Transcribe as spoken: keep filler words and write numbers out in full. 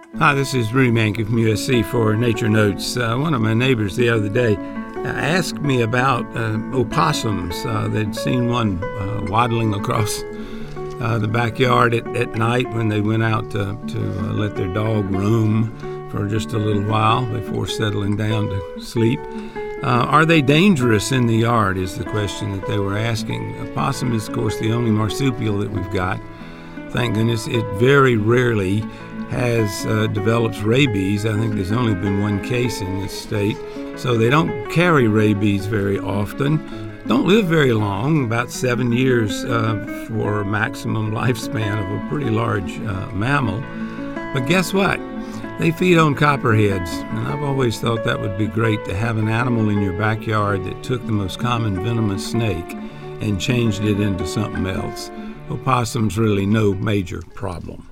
Hi, this is Rudy Mankin from U S C for Nature Notes. Uh, one of my neighbors the other day uh, asked me about uh, opossums. Uh, they'd seen one uh, waddling across uh, the backyard at, at night when they went out to, to uh, let their dog roam for just a little while before settling down to sleep. Uh, are they dangerous in the yard is the question that they were asking. A possum is, of course, the only marsupial that we've got. Thank goodness. It very rarely has uh, develops rabies. I think there's only been one case in this state. So they don't carry rabies very often. Don't live very long, about seven years uh, for a maximum lifespan of a pretty large uh, mammal. But guess what? They feed on copperheads, and I've always thought that would be great to have an animal in your backyard that took the most common venomous snake and changed it into something else. Opossum's really no major problem.